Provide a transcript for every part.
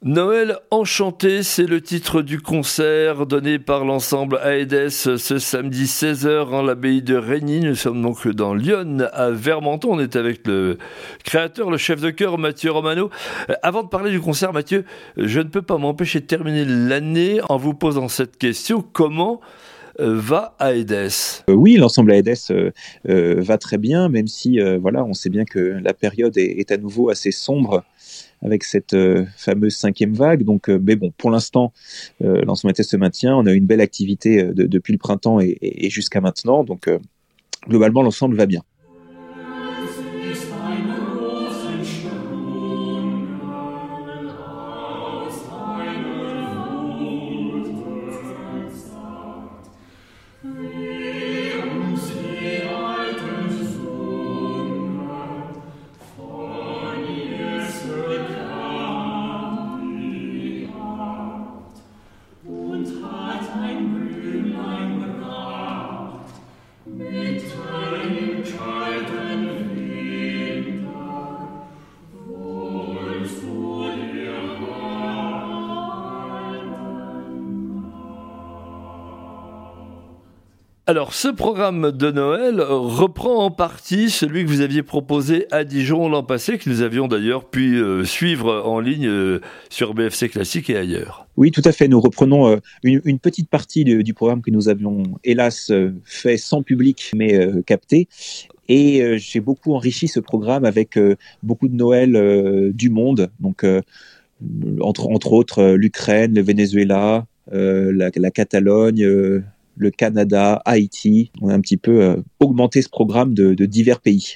Noël enchanté, c'est le titre du concert donné par l'ensemble Aedes ce samedi 16h en l'abbaye de Régny. Nous sommes donc dans l'Yonne à Vermenton. On est avec le créateur, le chef de chœur Mathieu Romano. Avant de parler du concert, Mathieu, je ne peux pas m'empêcher de terminer l'année en vous posant cette question. Comment va Aedes? Oui, l'ensemble Aedes va très bien, même si on sait bien que la période est à nouveau assez sombre avec cette fameuse 5e vague. Donc, mais bon, pour l'instant, l'ensemble Aedes se maintient. On a une belle activité depuis le printemps et jusqu'à maintenant. Donc, globalement, l'ensemble va bien. Alors, ce programme de Noël reprend en partie celui que vous aviez proposé à Dijon l'an passé, que nous avions d'ailleurs pu suivre en ligne sur BFC Classique et ailleurs. Oui, tout à fait. Nous reprenons une petite partie du programme que nous avions, hélas, fait sans public, mais capté. Et j'ai beaucoup enrichi ce programme avec beaucoup de Noël du monde. Donc, entre autres, l'Ukraine, le Venezuela, la Catalogne, le Canada, Haïti. On a un petit peu augmenté ce programme de divers pays.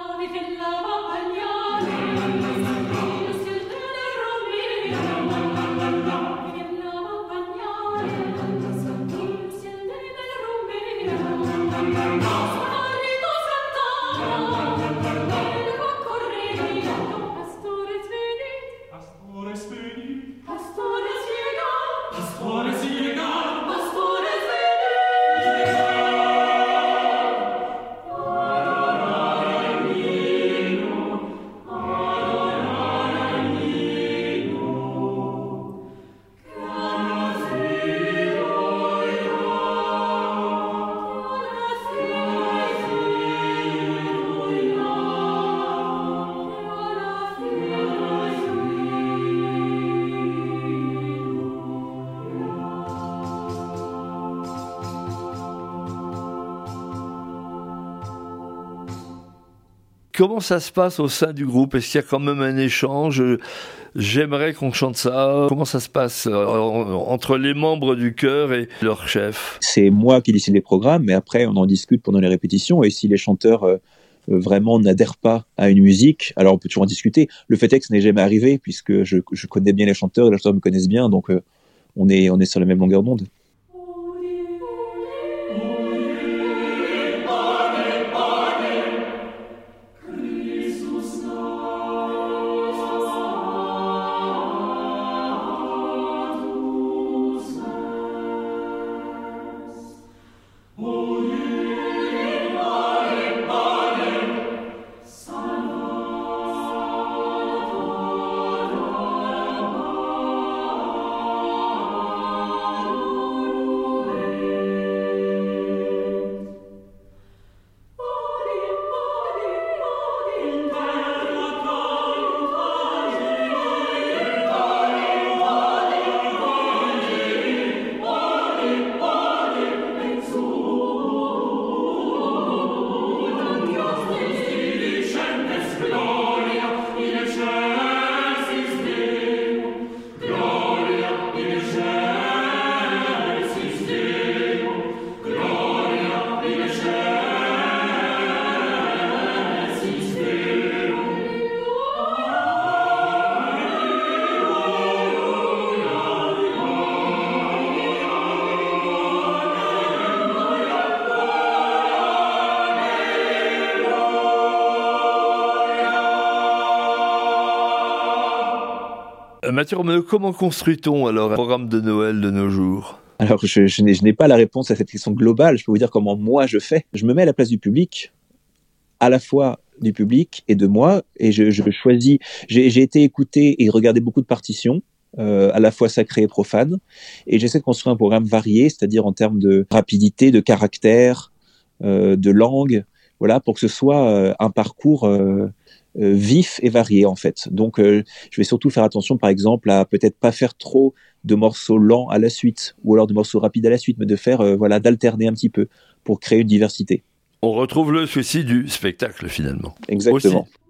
Comment ça se passe au sein du groupe? Est-ce qu'il y a quand même un échange? J'aimerais qu'on chante ça. Comment ça se passe entre les membres du chœur et leur chef? C'est moi qui décide des programmes, mais après on en discute pendant les répétitions. Et si les chanteurs vraiment n'adhèrent pas à une musique, alors on peut toujours en discuter. Le fait est que ce n'est jamais arrivé, puisque je connais bien les chanteurs me connaissent bien, donc on est sur la même longueur d'onde. Mathieu Romano, comment construit-on alors un programme de Noël de nos jours? Alors, je n'ai pas la réponse à cette question globale. Je peux vous dire comment moi je fais. Je me mets à la place du public, à la fois du public et de moi, et je choisis. J'ai été écouter et regarder beaucoup de partitions, à la fois sacré et profane. Et j'essaie de construire un programme varié, c'est-à-dire en termes de rapidité, de caractère, de langue, voilà, pour que ce soit un parcours vif et varié en fait. Donc je vais surtout faire attention par exemple à peut-être pas faire trop de morceaux lents à la suite ou alors de morceaux rapides à la suite, mais de faire voilà, d'alterner un petit peu pour créer une diversité. On retrouve le souci du spectacle finalement. Exactement. Aussi.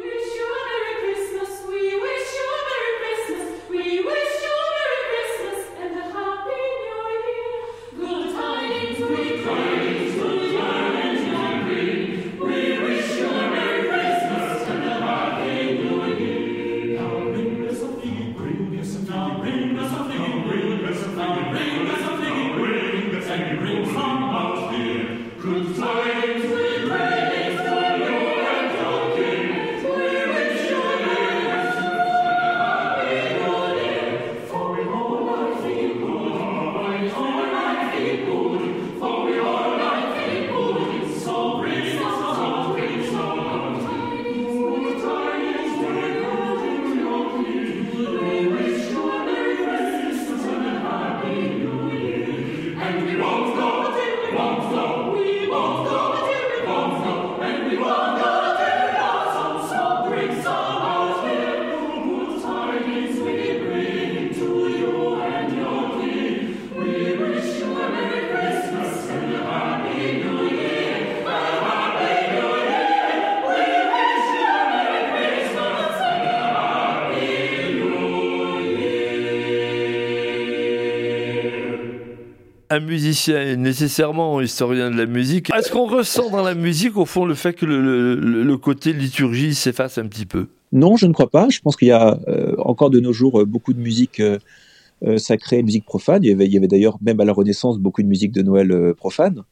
Un musicien est nécessairement historien de la musique. Est-ce qu'on ressent dans la musique, au fond, le fait que le côté liturgie s'efface un petit peu ? Non, je ne crois pas. Je pense qu'il y a encore de nos jours beaucoup de musique sacrée, musique profane. Il y avait d'ailleurs, même à la Renaissance, beaucoup de musique de Noël profane.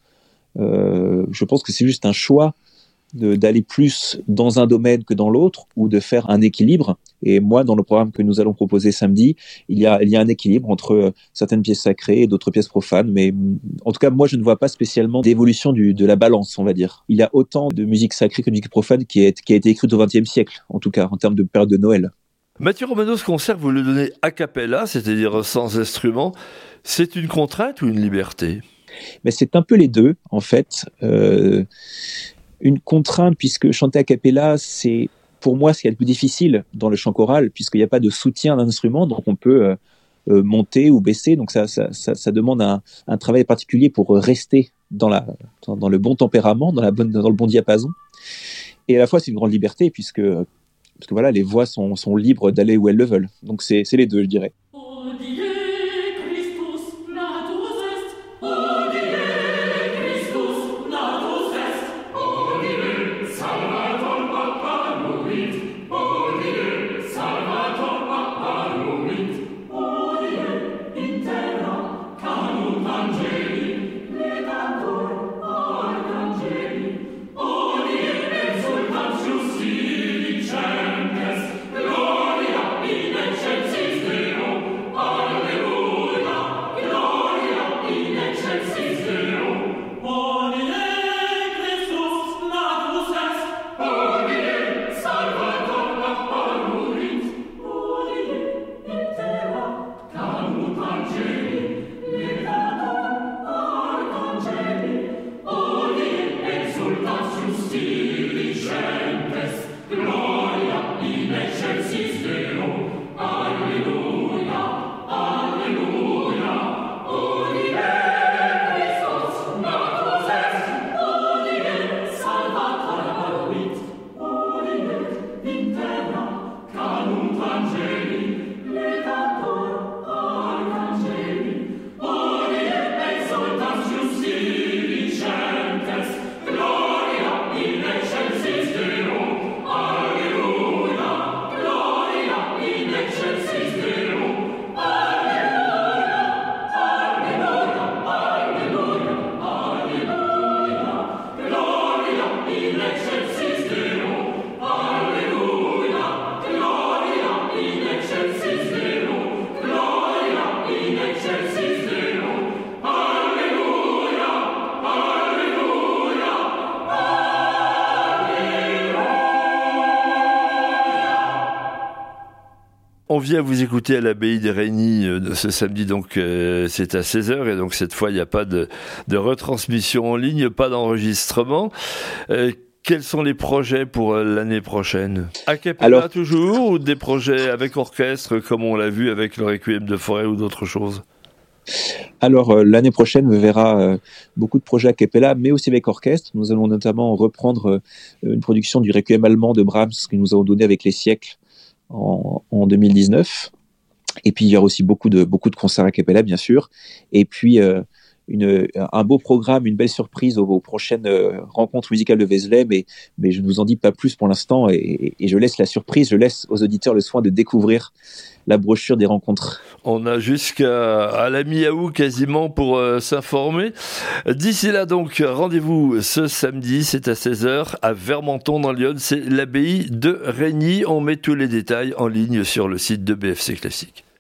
Je pense que c'est juste un choix d'aller plus dans un domaine que dans l'autre, ou de faire un équilibre. Et moi, dans le programme que nous allons proposer samedi, il y a un équilibre entre certaines pièces sacrées et d'autres pièces profanes. Mais en tout cas, moi, je ne vois pas spécialement d'évolution de la balance, on va dire. Il y a autant de musique sacrée que de musique profane qui a été écrite au XXe siècle, en tout cas, en termes de période de Noël. Mathieu Romano, ce concert, vous le donnez a cappella, c'est-à-dire sans instrument. C'est une contrainte ou une liberté ? Mais c'est un peu les deux, en fait. Une contrainte, puisque chanter a cappella, c'est pour moi ce qui est le plus difficile dans le chant choral, puisqu'il n'y a pas de soutien d'instrument, donc on peut monter ou baisser, donc ça demande un travail particulier pour rester dans le bon tempérament, dans le bon diapason. Et à la fois c'est une grande liberté, puisque voilà, les voix sont libres d'aller où elles le veulent. Donc c'est les deux, je dirais. vient vous écouter à l'abbaye des Régnies ce samedi, donc c'est à 16h, et donc cette fois il n'y a pas de retransmission en ligne, pas d'enregistrement. Quels sont les projets pour l'année prochaine? A cappella toujours, ou des projets avec orchestre, comme on l'a vu avec le Requiem de Fauré ou d'autres choses? Alors, l'année prochaine verra beaucoup de projets a cappella, mais aussi avec orchestre. Nous allons notamment reprendre une production du Requiem allemand de Brahms que nous avons donné avec les siècles en 2019. Et puis, il y aura aussi beaucoup de concerts a cappella, bien sûr. Et puis, un beau programme, une belle surprise aux prochaines rencontres musicales de Vézelay, mais je ne vous en dis pas plus pour l'instant, et je laisse la surprise, je laisse aux auditeurs le soin de découvrir la brochure des rencontres. On a jusqu'à la mi-août quasiment pour s'informer. D'ici là donc, rendez-vous ce samedi, c'est à 16h à Vermenton dans Lyon, c'est l'abbaye de Régnies. On met tous les détails en ligne sur le site de BFC Classique.